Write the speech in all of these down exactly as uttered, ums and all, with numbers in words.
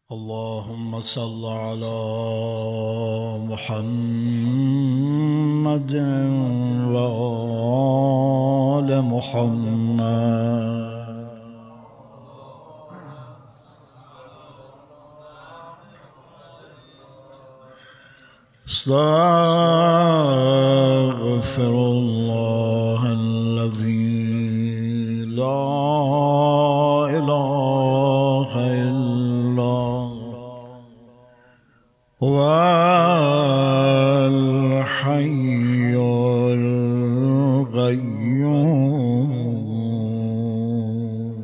اللهم صل على محمد وآل محمد. استغفر الله الذي لا إله إلا هو الحي القيوم.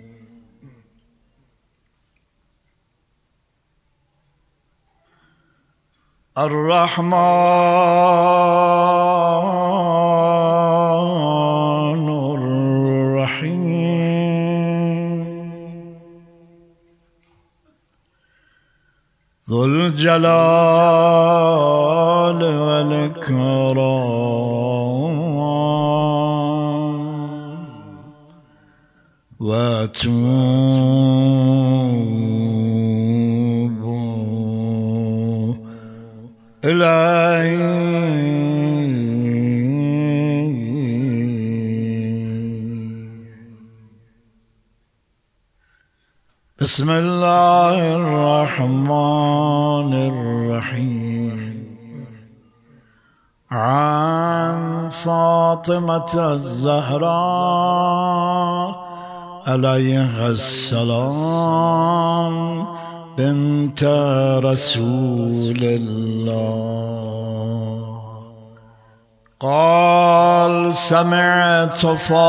الرحمن الرحيم ذو الجلال والإكرام وأتوب إليه. بسم الله الرحمن الرحيم. عن فاطمة الزهراء عليها السلام بنت رسول الله قال: سمعت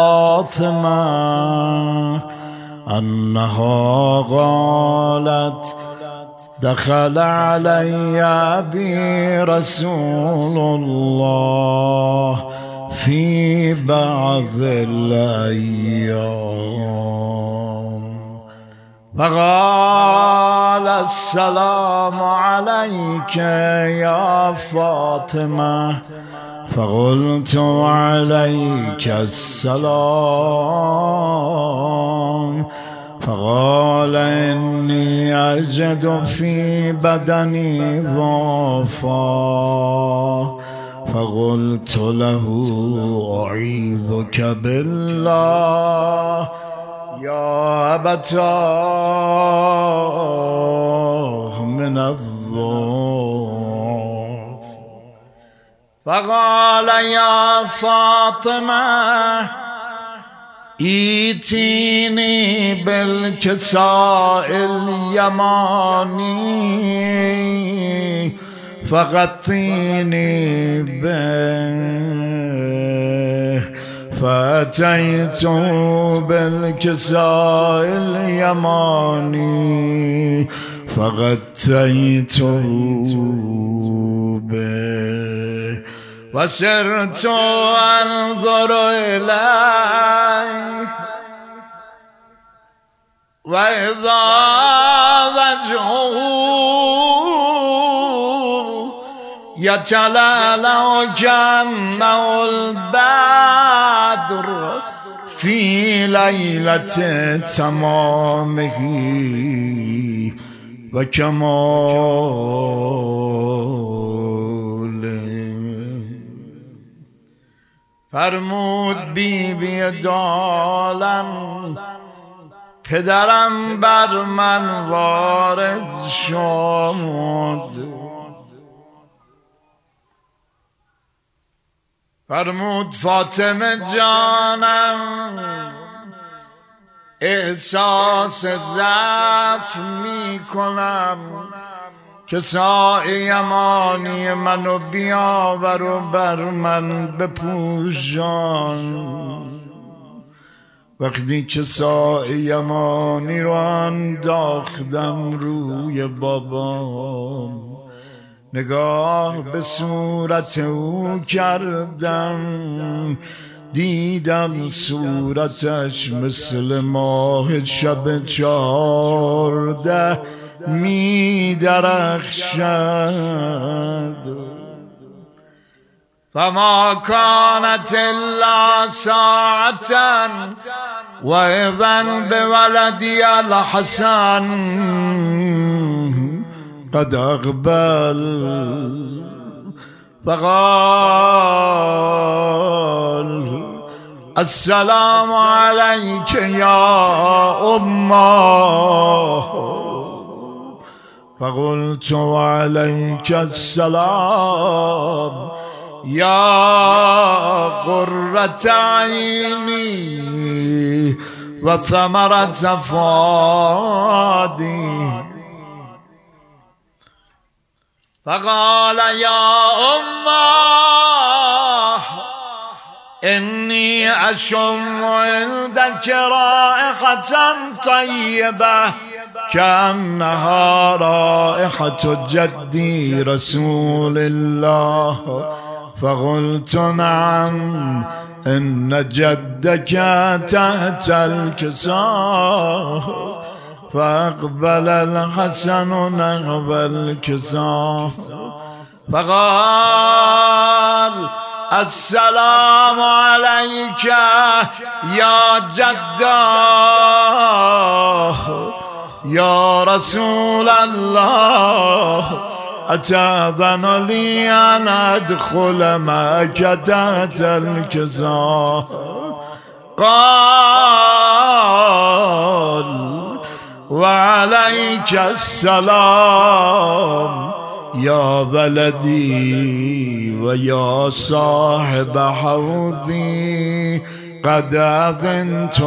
فاطمة أنها قالت: دخل علي أبي رسول الله في بعض الأيام فقال: السلام عليك يا فاطمة. فقلت: وعليك السلام. فقال: إني أجد في بدني ضعفا. فقلت له: أعيذك بالله يا أبتاه من الضعف. فقال: يا فاطمة ائتيني بالكساء اليماني فغطيني به. فأتيت بالكساء اليماني فغطيته به وسرت أنظر إليه وإذا وجهه يتلألأ كأنه البدر في ليلة تمامه وكماله. فرمود بی بی دالم پدرم بر من وارد شد. فرمود: فاطمه جانم احساس ضعف می کنم، کسای یمانی منو بیاور و بر من بپوشان. وقتی کسای یمانی رو انداختم روی بابام، نگاه به صورت او کردم، دیدم صورتش مثل ماه شب چهارده می درخشد. فما كانت الا ساعة وإذا بولدي الحسن قد أقبل فقال السلام عليك يا أمه، فقلت وعليك السلام يا قرة عيني وثمرة فؤادي. فقال يا أمه إني أشم عندك رائحة طيبة كأنها رائحة جدي رسول الله. فقلت نعم إن جدك تحت الكساء. فأقبل الحسن نحو الكساء فقال السلام عليك يا جداه يا رسول الله، أتأذن لي أن أدخل معك تحت الكساء؟ قال وعليك السلام يا بلدي ويا صاحب حوضي، قد أذنت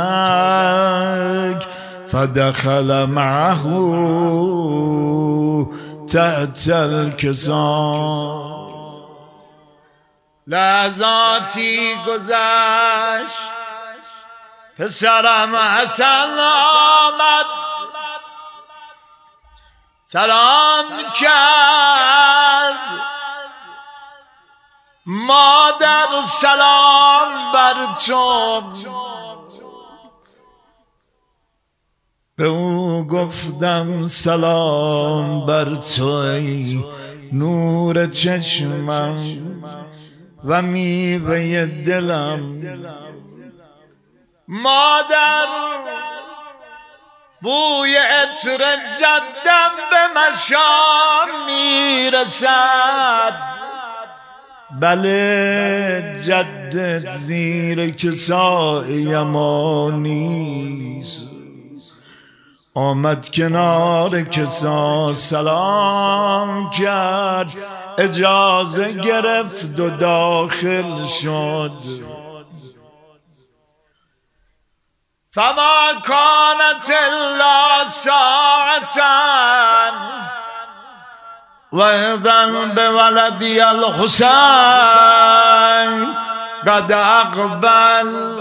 لك. فدخل معه تحت الكساء. لحظاتی گذشت، پسرم حسن آمد، سلام کرد. مادر سلام بر تو. به او گفتم سلام بر تو ای نور چشمم و میوه دلم. مادر بوی عطر جدم به مشام میرسد. بله جدت زیر کسای امانیست. آمد کنار کسا سلام کرد، اجازه گرفت و داخل شد. فما كانت الا ساعة وإذا بولدي الحسين قد أقبل.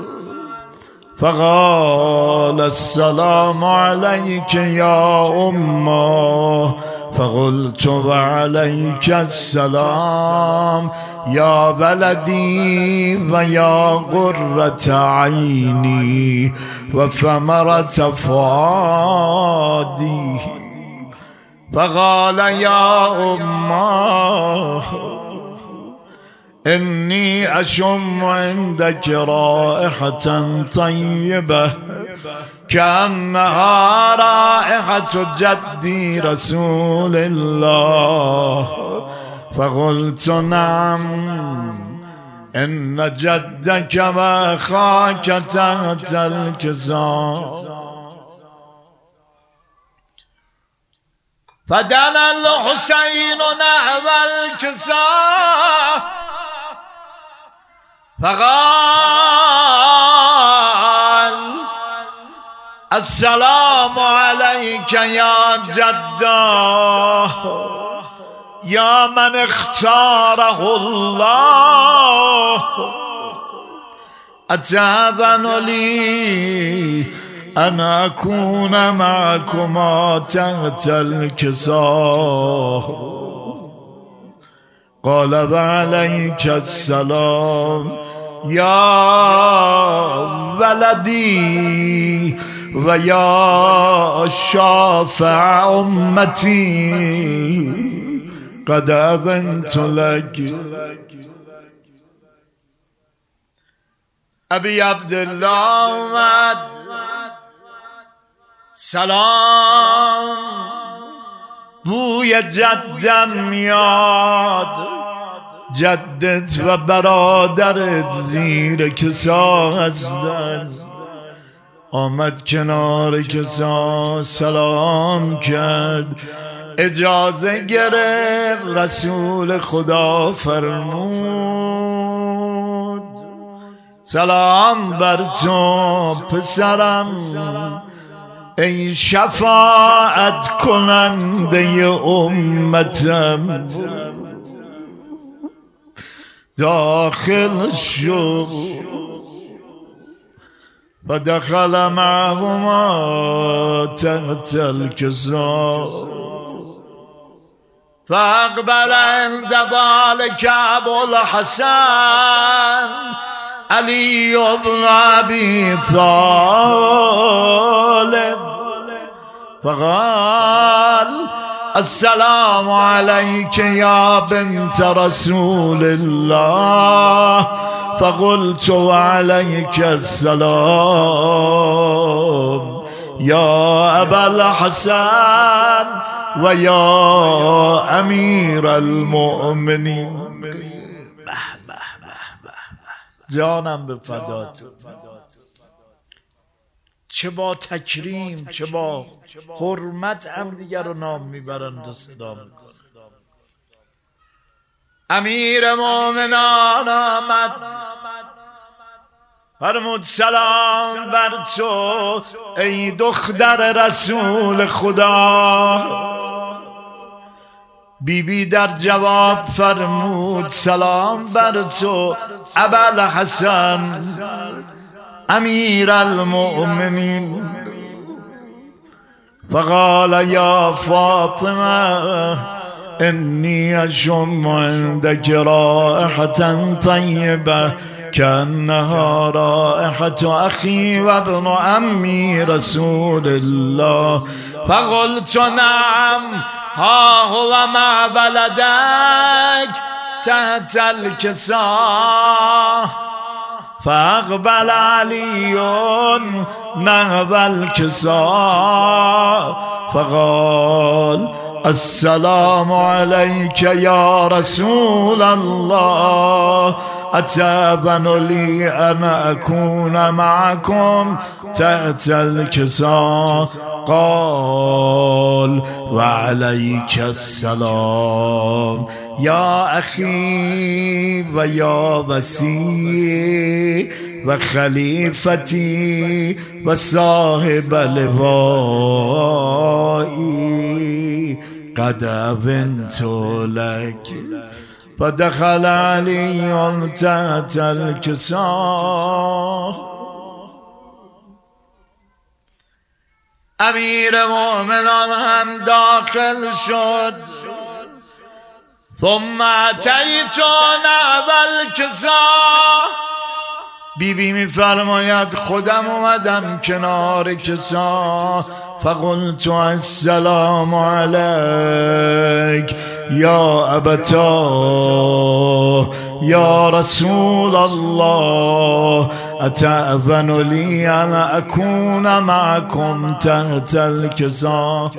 فقال السلام عليك يا أمه، فقلت وعليك السلام يا بلدي ويا قرة عيني وثمرة فؤادي. فقال يا أمه إني أشم عندك رائحة طيبة كأنها رائحة جدي رسول الله. فقلت نعم إن جدك وأخاك تحت الكساء. فدنا الحسين نحو الكساء فقال السلام عليك يا جداه يا من اختاره الله، أتأذن لي أن أكون معكما تحت الكساء؟ قال وعليك السلام يا ولدي ويا شافع أمتي قد أذنت لك. ابی عبدالله اومد سلام بوی جدم میاد، جدت و برادرت زیر کسا هستن. آمد کنار کسا سلام کرد، اجازه گرفت، رسول خدا فرمود سلام بر تو پسرم، ای شفاعت کننده امتم. داخل شد و دخل معهما تحت الكساء فاقبل عند ذلك ابو الحسن علی بن ابی طالب فقال السلام عليك يا بنت رسول الله، فقلت وعليك السلام يا أبا الحسن ويا أمير المؤمنين. جانم به فدات، چه با تکریم چه با حرمت هم دیگر رو نام میبرند و صدا میکنند. امیر مومنان آمد فرمود سلام بر تو ای دختر رسول خدا. بی بی در جواب فرمود سلام بر تو ابوالحسن امیر المؤمنین. فقال یا فاطمه انی اشم عندك رائحة طیبه كأنها رائحة اخی و ابن عمی رسول الله. فقلت نعم ها هو مع ولدك تحت الكساء. فاقبل علی نحو الكساء فقال السلام عليك يا رسول الله، أتأذن لي أن أكون معكم تحت الكساء؟ قال وعليك السلام يا أخي ويا وسيء وخليفتي وصاحب لوائي قد أذنت لك. فدخل علي تحت الكساء. امیر مومنان هم داخل شد. ثم اتیت نحو الكساء. بی بی می فرماید خودم اومدم کنار کسا. فقلت السلام علیک یا ابتا یا رسول الله، اتأذن لی ان اکون معکم تحت الکساء؟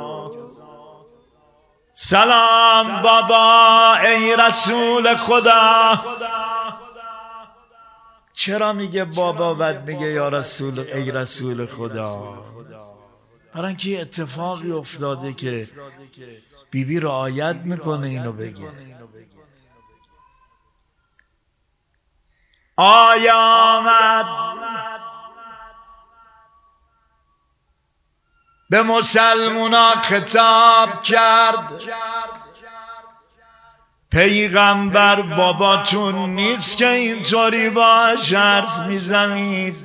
سلام بابا ای رسول خدا. چرا میگه بابا بعد میگه یا رسول ای رسول خدا؟ برای اینکه اتفاقی افتاده که بیبی رعایت میکنه اینو بگه. آیا آمد به مسلمونا خطاب کرد پیغمبر باباتون نیست که اینطوری باش حرف میزنید.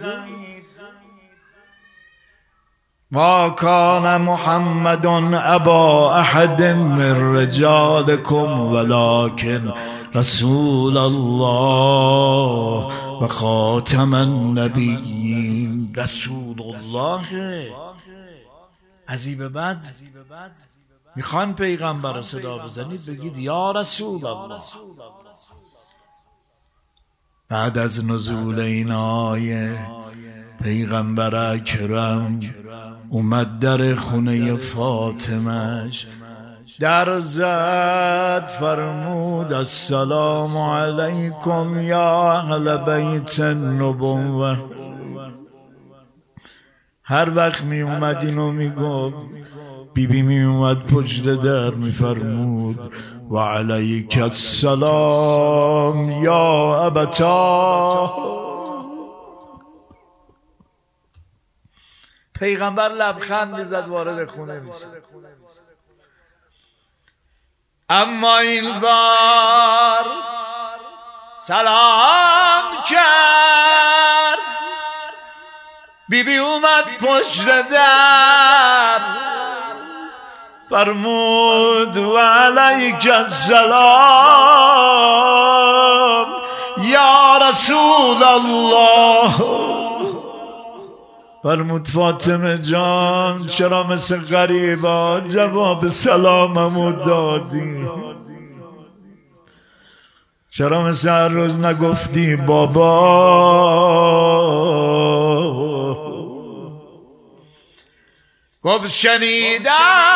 ما کان محمد ابا احد من رجالکم ولکن رسول الله و خاتم النبیین. رسول الله از این به بعد میخوان پیغمبر رو صدا بزنید بگید یا رسول الله. بعد از نزول این آیه پیغمبر اکرم اومد در خونه فاطمهش در زد، فرمود السلام علیکم یا اهل بیت النبوة. هر وقت می اومد اینو می گفت، بی بی می اومد پشت در می فرمود و علیک السلام یا ابتا. پیغمبر لبخند میزد وارد خونه میشه. اما این بار سلام کرد، بی بی اومد پشت در فرمود و علیک السلام یا رسول الله. فرمود فاطمه جان چرا مثل غریبا جواب سلاممو دادی؟ چرا مثل هر روز نگفتی بابا؟ گفت شنیدم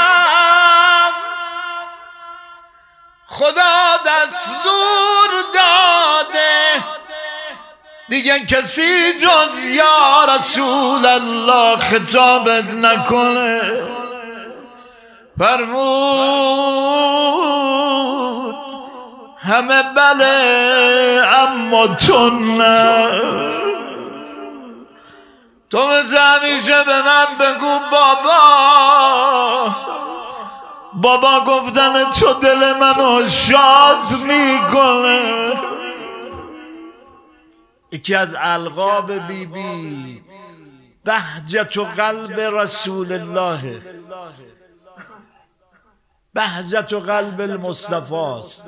خدا دستور داده دیگه کسی جز یا رسول الله خطابت نکنه. فرمود همه بله اما تو نه. تو مثل همیشه به من بگو بابا. بابا گفتن تو دل منو شاد میکنه. یکی از القاب بی بی بهجت و قلب رسول الله، بهجت و قلب المصطفی است،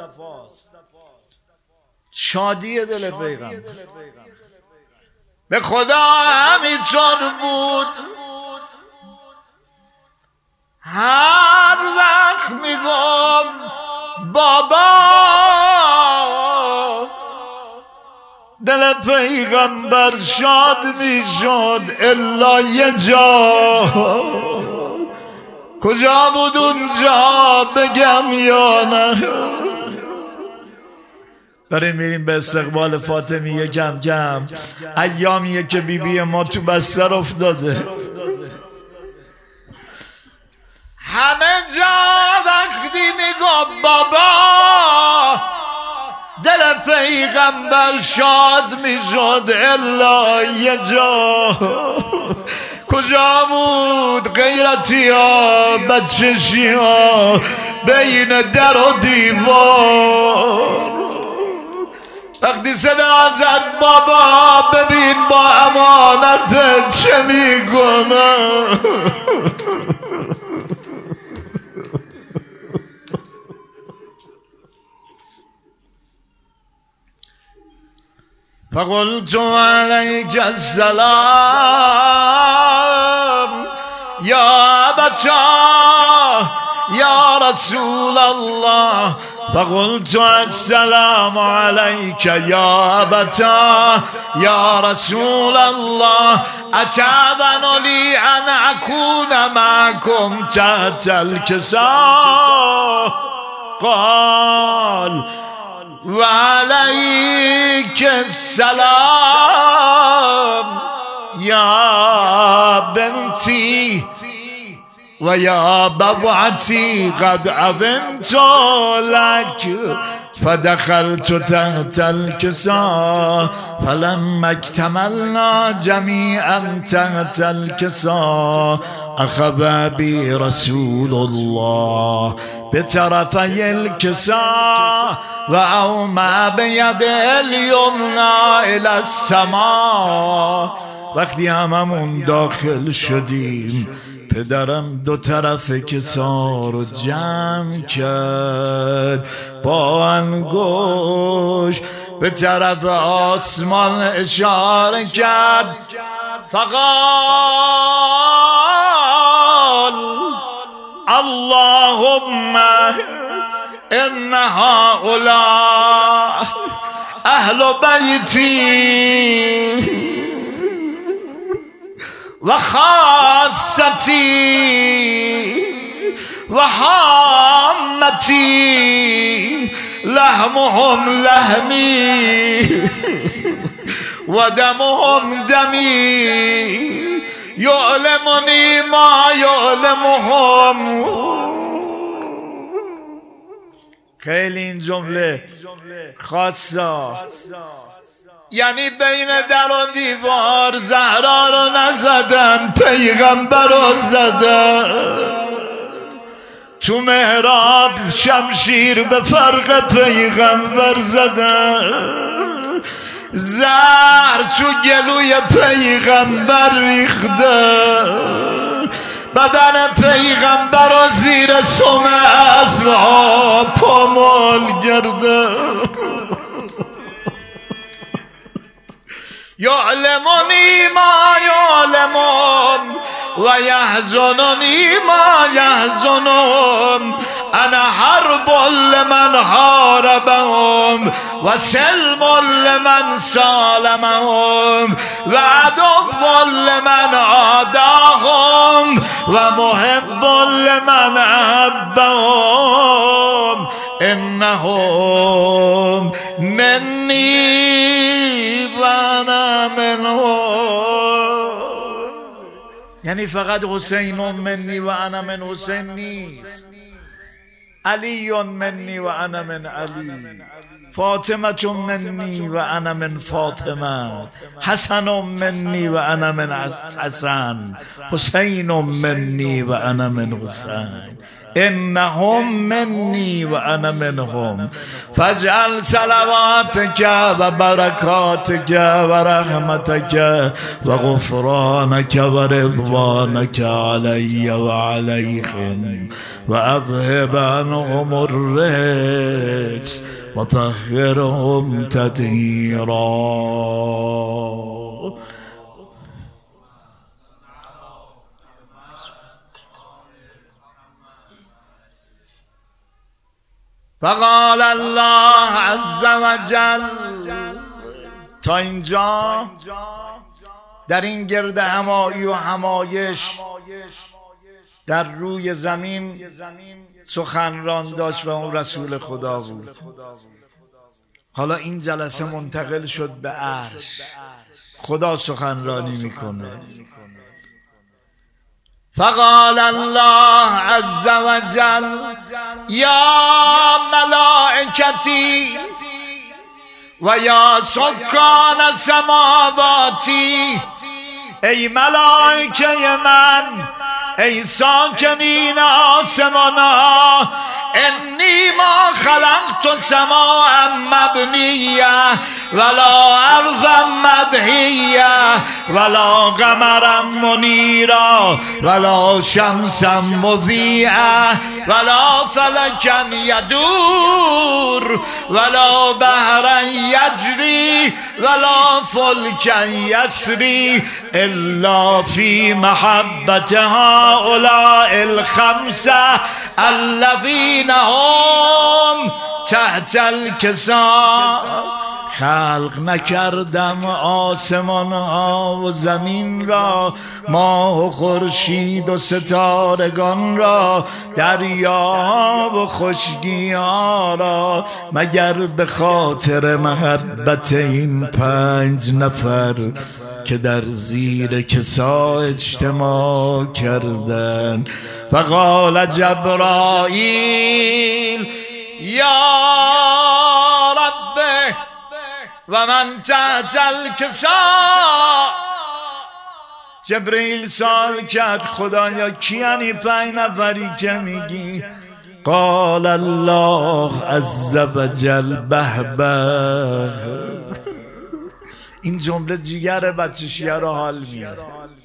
شادی دل پیغمبر. به خدا همینطور بود، هر وقت میگم بابا دل پیغمبر شاد میشد الا یه جا. کجا بود اونجا بگم یا نه؟ داریم میریم به استقبال فاطمیه. کم کم ایامیه که بی بی ما تو بستر افتاده. همه جا وقتی میگم بابا دل پیغمبر شاد میشد الا یه جا. کجا بود غیرتی ها بچشی ها بین در و دیوار؟ وقتی صدا زد بابا ببین با امانت چه میکنه. فقلت عليك السلام يا أبتاه يا رسول الله. فقلت السلام عليك يا أبتاه يا رسول الله. أتأذن لي أن أكون معكم تحت الكساء؟ قال وعليك السلام يا بنتي ويا بضعتي قد أذنت لك. فدخلت تحت الكساء فلما اكتملنا جميعا تحت الكساء أخذ بي رسول الله بطرفي الكساء وأومأ بيده اليمنى إلى السماء. وقتی هممون داخل شدیم پدرم دو طرف کسا رو جمع کرد، با انگشت به طرف آسمان اشاره کرد. فقال اللهم ان هؤلاء اهل بیتی و خاصتی و حامتی لحمهم لحمی و دمهم دمی یعلمنی ما یعلمهم. خیلی این جمله خاصه، یعنی بین در و دیوار زهرا رو نزدن، پیغمبر رو زدن. تو محراب شمشیر به فرق پیغمبر زدن، زهر تو گلوی پیغمبر ریخته، بدن پیغمبر رو زیر سم اسبها پامال کرده. یعلمنی ما یعلمون و یحزننی ما یحزنهم. انا حرب لمن حاربهم و سلم لمن سالمهم و عدو لمن عاداهم و محب لمن احبهم. انهم منی و انا منهم. یعنی فقط حسین منی و انا من حسین نیست، علی منی و انا من علی، فاطمه منی و انا من فاطمه، حسن منی و انا من حسن، حسین منی و انا من حسین. انهم منی و انا منهم. فاجعل صلواتك و برکاتك و رحمتك و غفرانك و رضوانك علی و علیهم و اذهب عنهم الرجس و طهرهم تطهیرا. فقال الله عز وجل. تا اینجا در این گرد همایی و همایش در روی زمین سخنران داشت و اون رسول خدا بود. حالا این جلسه منتقل شد به عرش، خدا سخنرانی میکنه. فقال الله عز وجل یا ملائکتی و یا سکان سماواتی. ای ملائکه من، ای ساکنین آسمانا، انی ما خلقت سماء مبنیه ولا ارضا مدحیه ولا قمرا منیرا ولا شمسا مضیئه ولا فلکا یدور ولا بحرا یجری ولا فلکا یسری الا فی محبت هؤلاء الخمسه الذین هم تحت الکساء. خلق نکردم آسمان ها و زمین را، ماه و خورشید و ستارگان را، دریا و خشکی ها را، مگر به خاطر محبت این پنج نفر که در زیر کسا اجتماع کردن. فقال جبرائیل یا رب و من تحت الکسا. جبرئیل سوال کرد خدایا کیانی پنج نفری که میگی؟ قال الله عز وجل به به. این جمله جیگر بچه شیعه رو حال میاره.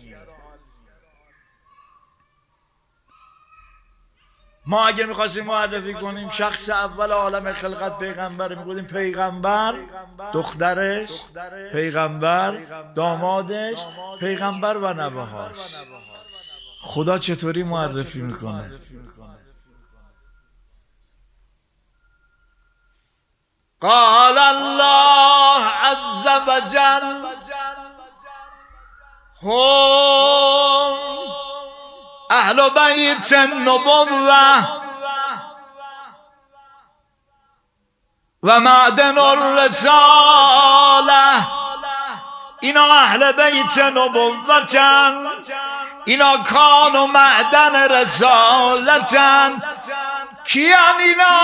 ما اگه میخواستیم معرفی کنیم شخص اول عالم خلقت پیغمبر، میگفتیم پیغمبر، دخترش پیغمبر، دامادش پیغمبر و نوه‌هاش. خدا چطوری معرفی میکنه؟ قال الله عز وجل هم اهل بیت النبوة و معدن الرساله. اینا اهل بیت نبوتن، اینا کان و معدن رسالتن. کیان اینا؟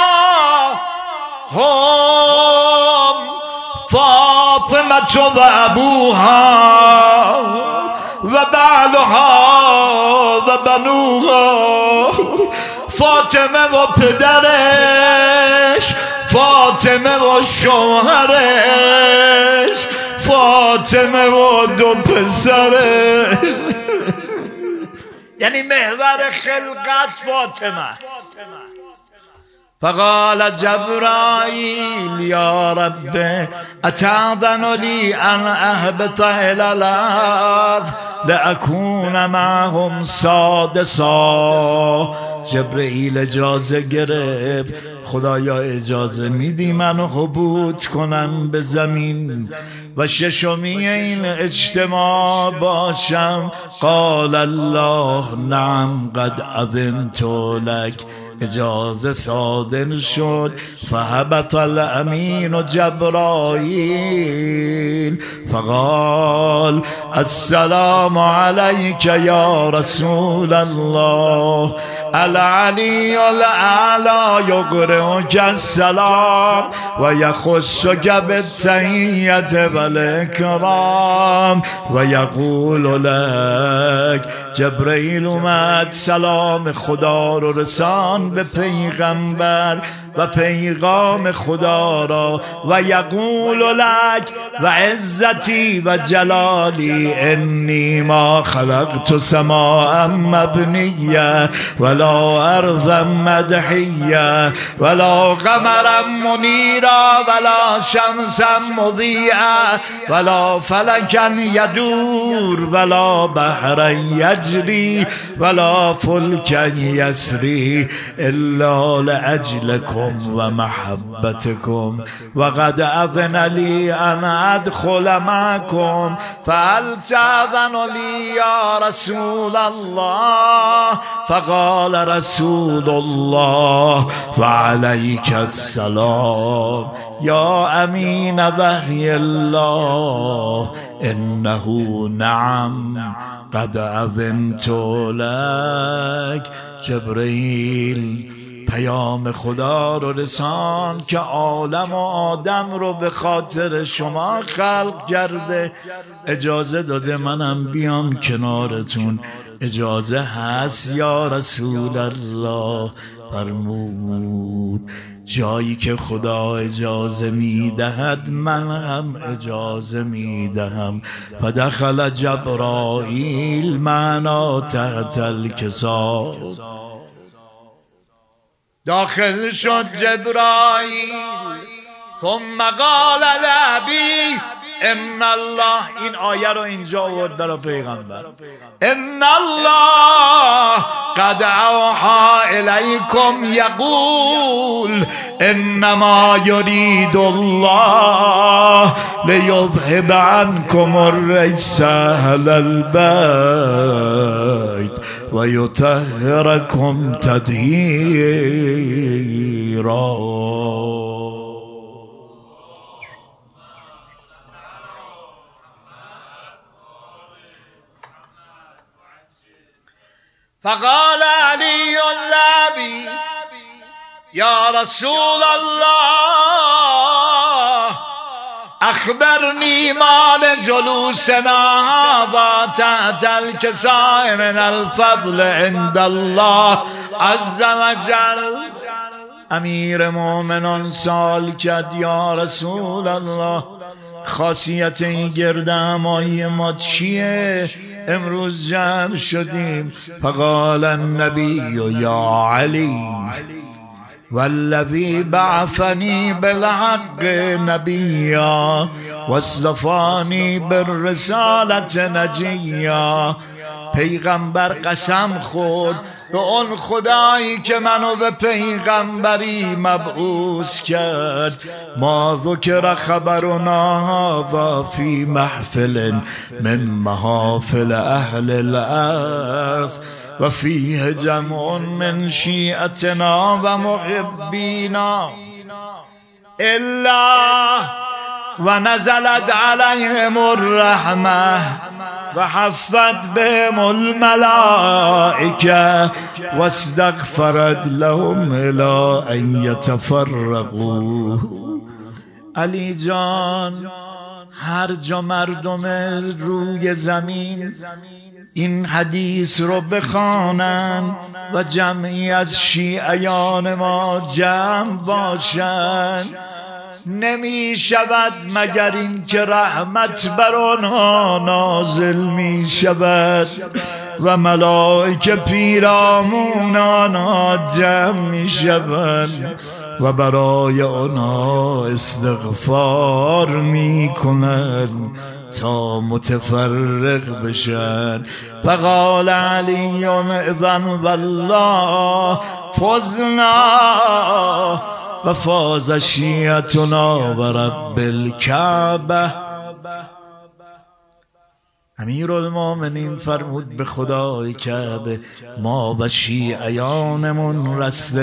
هم فاطمة و ابوها و بعلها و بنوها. فاطمه و پدرش، فاطمه و شوهرش، فاطمه و دو پسرش. یعنی محور خلقت فاطمه. فقال جبرائیل یا رب اتأذن لی ان اهبط الى الارض لأکون معهم سادسا. جبرئیل اجازه گرفت، خدایا اجازه میدی منو حبوط کنم به زمین و ششمی این اجتماع باشم؟ قال الله نعم قد اذنت لك. اجازه صادر شد. فهبط الامین جبرائیل فقال السلام علیک یا رسول الله. العلی الاعلی یقرئک السلام و یخصک بالتحیة والاکرام و یقول لک. جبرئیل اومد سلام خدا رو رسان به پیغمبر و پیغام خدا را و یقول لک و عزتی و جلالی انی ما خلقت سماء مبنیه ولا ارضا مدحیه ولا قمرا منیرا ولا شمسا مضیئه ولا فلکا یدور ولا بحرا یجری ولا فلکا یسری الا لاجلکم و محبتكم وقد اذن لي ان ادخل معكم فهل تأذن لي يا رسول الله؟ فقال رسول الله وعليك السلام يا امين وحي الله انه نعم قد اذنت لك. جبرئیل پیام خدا رو رسان که عالم و آدم رو به خاطر شما خلق کرده. اجازه داده منم بیام کنارتون. اجازه هست یا رسول الله؟ فرمود جایی که خدا اجازه میدهد من هم اجازه میدهم. و دخل جبرائیل معنا تحت الکساء. داخل شد جبرائیل ثم قال لابی ان الله. این آیه رو اینجا آورد برای پیغمبر. ان الله قد اوحى الیکم یقول انما یرید الله لیذهب عنکم الرجس اهل البیت و یطهرکم تطهیرا. فقال علی اللابی یا رسول الله اخبرنی مال جلوسنا هذا تحت الكساء من الفضل عند الله عز وجل. امیر مومنان سال کرد یا رسول الله خاصیت این گردهمایی ما چیه؟ امروز جمع شدیم. فقال النبی یا علی والذی بعثنی بالحق نبیا واصطفانی بالرسالة نجیا. پیغمبر قسم خورد به اون خدایی که منو به پیغمبری مبعوث کرد، ما ذکر خبرنا هذا فی محفل من محافل اهل الارض و فیه جمع من شیعتنا و محبینا الا و نزلت علیهم الرحمه و حفت بهم الملائکه و استغفرت لهم الی ان یتفرقوا. علی جان، هر جا مردم روی زمین این حدیث رو بخوانن و جمعی از شیعیان ما جمع باشن، نمی شود مگر این که رحمت بر آنها نازل می شود و ملائکه پیرامون آنها جمع می شوند و برای آنها استغفار می کنند تا متفرق بشن. فقال علی اذن والله فزنا و فاز شیعتنا و رب الکعبه. امیرالمومنین فرمود به خدای کعبه ما و شیعیانمون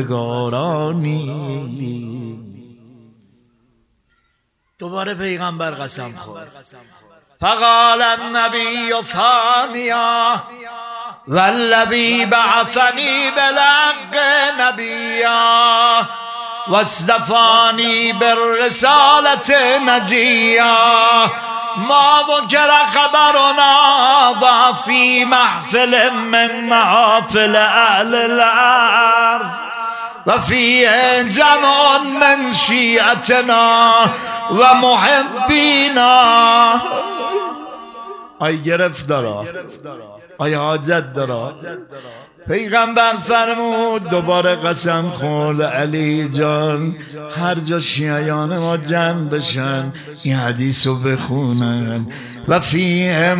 رستگارانی. دوباره پیغمبر قسم خورد. فقال النبی ثانیا والذی بعثنی بالحق نبیا واصطفانی بالرسالة نجیا ما ذکر خبرنا فی محفل من محافل اهل الارض و فیه جمع من شیعتنا و محبینا. آی گرفتارا، آی حاجت دارا. پیغمبر فرمود دوباره قسم خورد علی جان، هر جا شیعیان ما جمع بشن این حدیث رو بخونن و فیه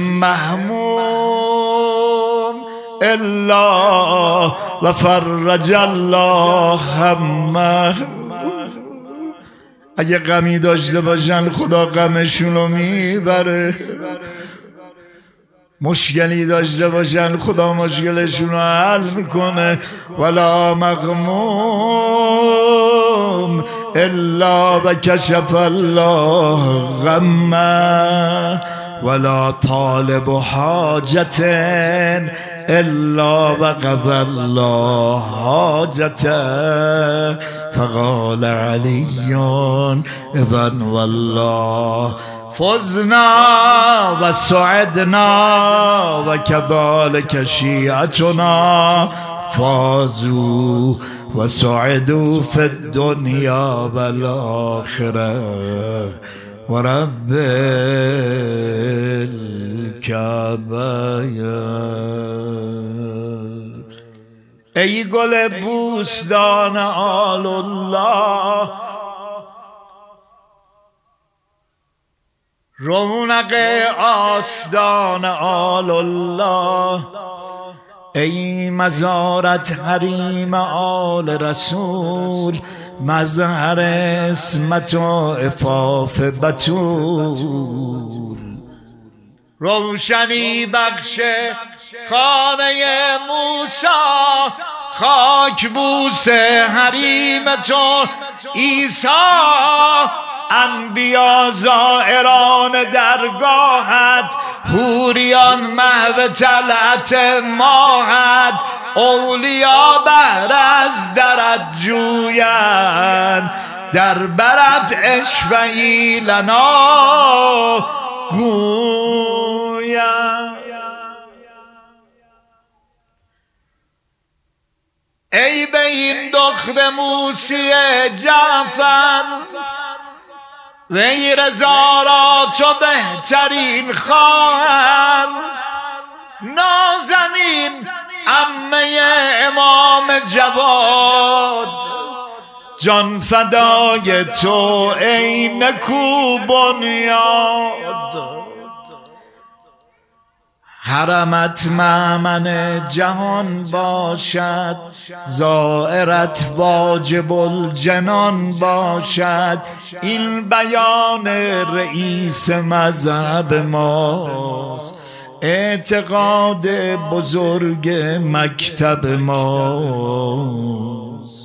محموم الا و فرج الله همه. اگه غمی داشته باشن خدا غمشون رو میبره، مشکلی داشته باشن خدا مشکلشون رو حل میکنه. ولا مغموم الا و کشف الله غمه ولا طالب حاجت الا و قضى الله حاجته. فقال علی اذن والله فزنا و سعدنا و كذلك شیعتنا فازوا و سعدوا فی الدنیا و الاخره و رب الکعبه. ای گل بوستان آل الله، رونق آستان آل الله، ای مزارت حریم آل رسول، مظهر عصمت و عفاف بتول، روشنی بخش خانه موسی، خاک بوس حریم تو عیسی، انبیا زائران درگاهت، حوریان محو طلعت ماهت، اولیا بهر از درت جویند، در برت اشفعی لنا گویند. ای به این دختر موسی جعفر، وی رضا را تو بهترین خواهر، نازنین عمه امام جواد، جان فدای تو ای نکو بنیاد. حرمت مأمن جهان باشد، زائرت واجب الجنان باشد. این بیان رئیس مذهب ماست، اعتقاد بزرگ مکتب ماست.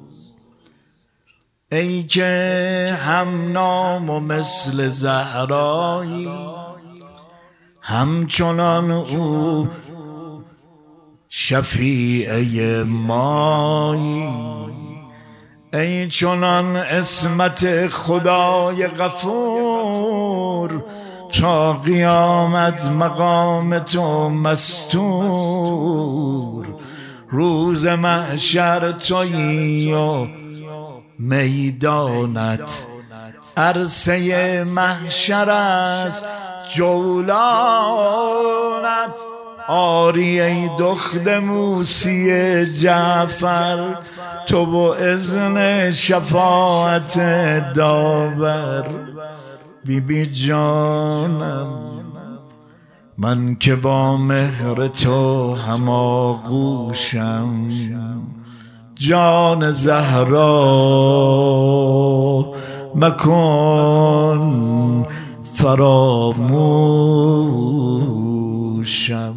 ای که هم نام و مثل زهرایی، همچنان او شفیع مایی. ای چنان عصمت خدای غفور، تا قیامت مقام تو مستور. روز محشر تویی و میدانت عرصه محشر است جولانت. آری ای دخت موسی جعفر، تو با اذن شفاعت داور. بی بی جانم من که با مهر تو هماغوشم، جان زهرا مکن فراموشم.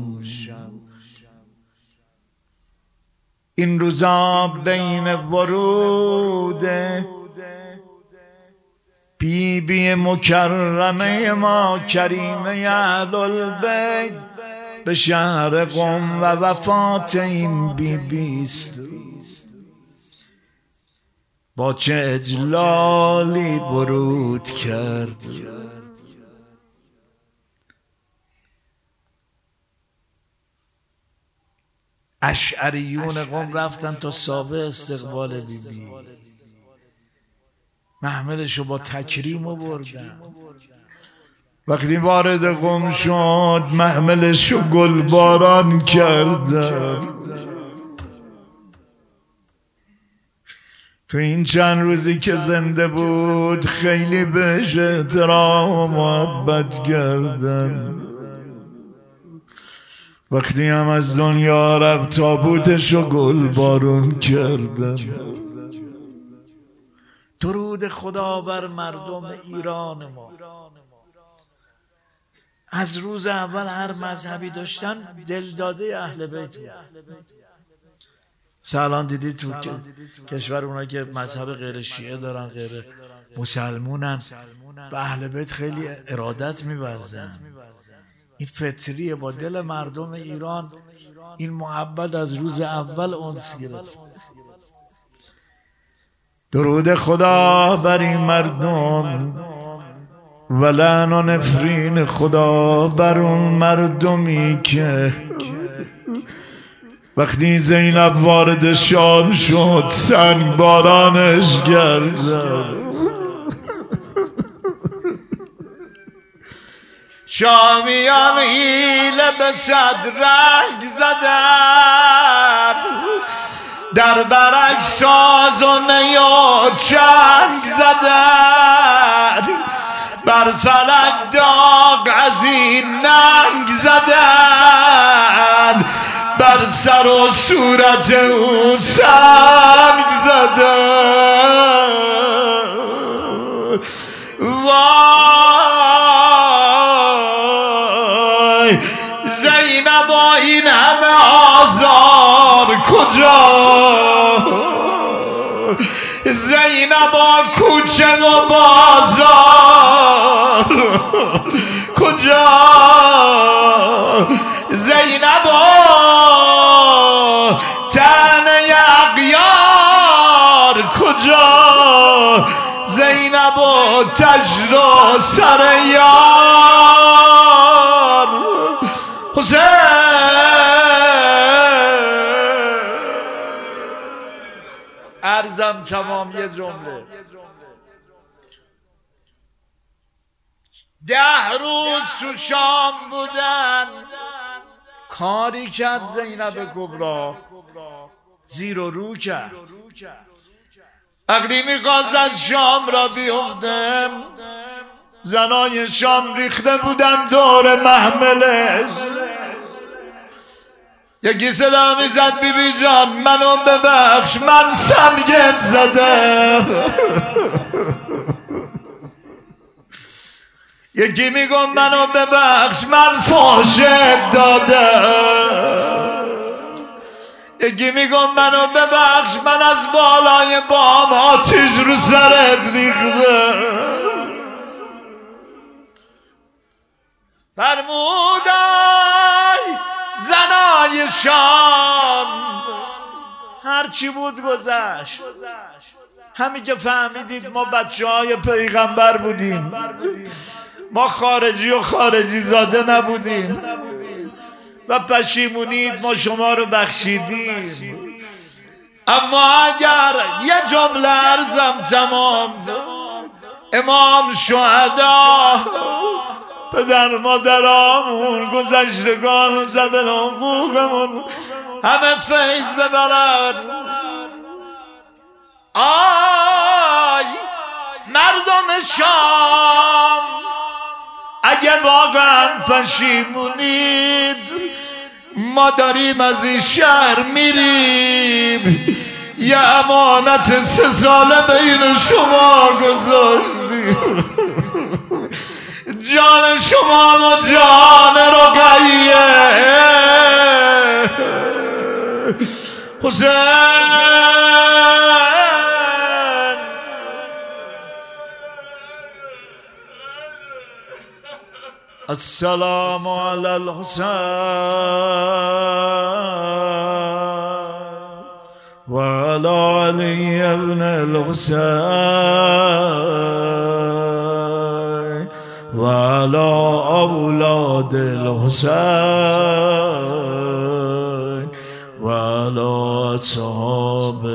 این روزا بین ورود بی بی مکرمه ما کریمه اهل البیت به شهر قم و وفات این بی بیست، با چه اجلالی ورود کرد. اشعریون قم رفتن تا ساوه استقبال بی بی، محملشو با تکریم آوردن. وقتی وارد قم شد محملشو گلباران کردن. تو این چند روزی که زنده بود خیلی بهش احترام و محبت کردن. وقتی هم از دنیا رفت تابوتشو گلبارون کردن. درود خدا بر مردم ایران ما. از روز اول هر مذهبی داشتن دلداده اهل بیت بود. الان دیدی تو کشور اونا که مذهب غیر شیعه دارن، غیر مسلمونن، به اهل بیت خیلی ارادت می‌ورزن. این فطریه، با دل مردم ایران این محبت از روز اول انس گرفت. درود خدا بر این مردم و لعن و نفرین خدا بر اون مردمی که وقتی زینب وارد شام شد سنگ بارانش کردن. شامیان حیله به صد رنگ زدن، در برک ساز و نی و چنگ زدن، بر فلک داغ از این ننگ زدن، بر سر و صورت او سنگ زدن. وای زینب این همه آزار کجا، زینبا کوچه و بازار کجا، زینبا تن اغیار کجا، زینبا تجر و سر یار. حسین عرضم تمام یه جمله، ده روز تو شام بودن، کاری کرد زینب کبرا، زیر و رو کرد. وقتی میخواست شام را بیفتم، زنای شام ریخته بودن دور محملش، یکی صدا میزد بی بی جان منو ببخش من سنگت زدم. یکی میگم منو ببخش من فحشت دادم. یکی میگم منو ببخش من از بالای بام آتیش رو سرت ریختم. فرمودای زنای شام هرچی بود گذشت. همین که فهمیدید ما بچه های پیغمبر بودیم، ما خارجی و خارجی زاده نبودیم و پشیمونید ما شما رو بخشیدیم. اما اگر یه جمله عرضم تمام، امام شهدا پدر مادرامون گذشتگان و زبن حقوقمون همه فیض ببرن. آی مردم شام اگه واقعا پشیمونید ما داریم از این شهر میریم، یه امانت سه ساله بین شما گذاشتیم. جان شما و جان رقیه حسین. السلام علی الحسین و علی علی ابن الحسین و علی اولاد الحسین و علی اصحاب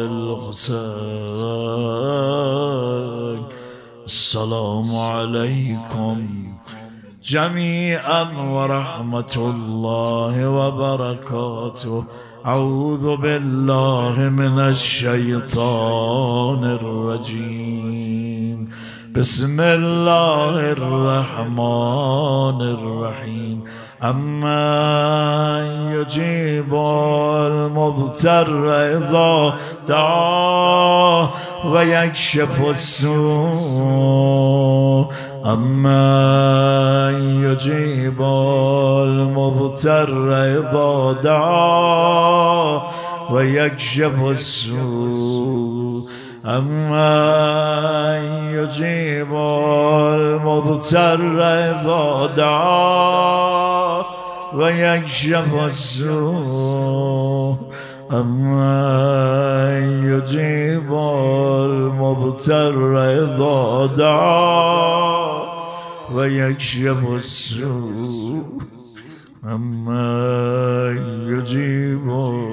الحسین. السلام علیکم جميعا ورحمة الله وبركاته. أعوذ بالله من الشيطان الرجيم. بسم الله الرحمن الرحيم. أما يجيب المضطر إذا دعاه ويكشف السوء. أما يجيب المضطر إذا دعاه ويكشف السوء. أما يجيب المضطر إذا دعاه ويكشف السوء. أما يجيب المضطر إذا دعاه ويكشف السوء. أما يجيب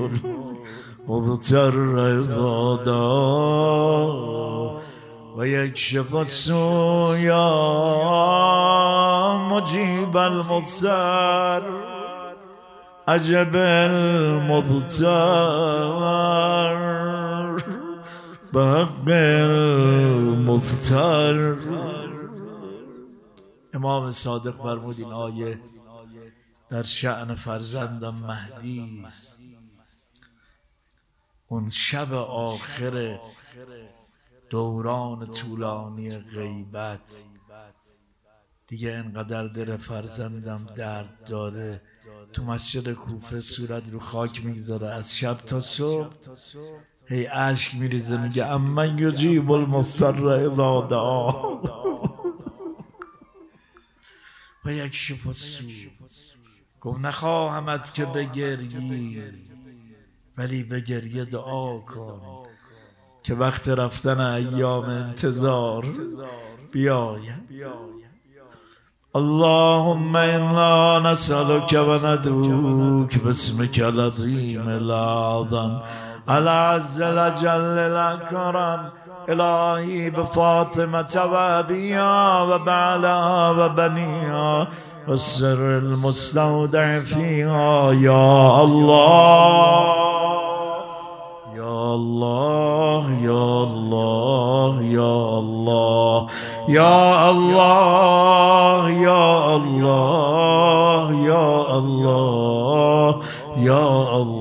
المضطر إذا دعاه ويكشف السوء. يا مجيب المضطر عجب المضطر بحق المضطر. امام صادق فرمود این آیه در شأن فرزندم مهدی است. اون شب آخر دوران طولانی غیبت دیگه انقدر دل فرزندم درد داره تو مسجد کوفه صورت رو خاک میگذاره از شب تا صبح هی عشق میریزه میگه اما یجیب المضطر اذا دعاه و یکشف السوء. گفت نخواهمت که بگریی ولی به گریه دعا کن که وقت رفتن ایام انتظار بیاید. اللهم انا نسألك وندعوك باسمك العظيم الأعظم العز الأجل الأكرم. إلهي بفاطمة وأبيها وبعلها وبنيها والسر المستودع فيها. يا الله يا الله يا الله يا الله يا الله يا الله يا الله يا الله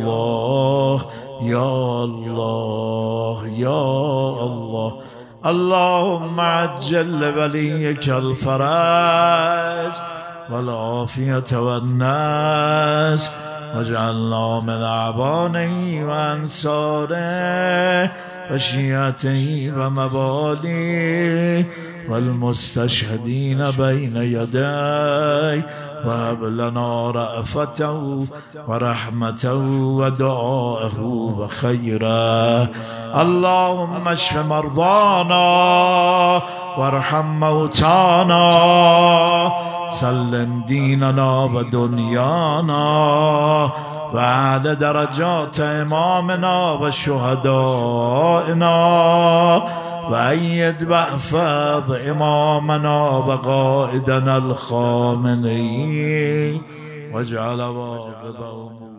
اللهم عجل لوليك الفرج والعافية والناس، واجعلنا من أعوانه وأنصاره وشيعته ومواليه والمستشهدين بين يديه، وهب لنا رأفته ورحمته ودعاءه وخيره. اللهم اشف مرضانا وارحم موتانا، سلم ديننا ودنيانا، وعلى درجات إمامنا وشهدائنا، وأيد واحفظ إمامنا وقائدنا الخامنئي، واجعل واقبهم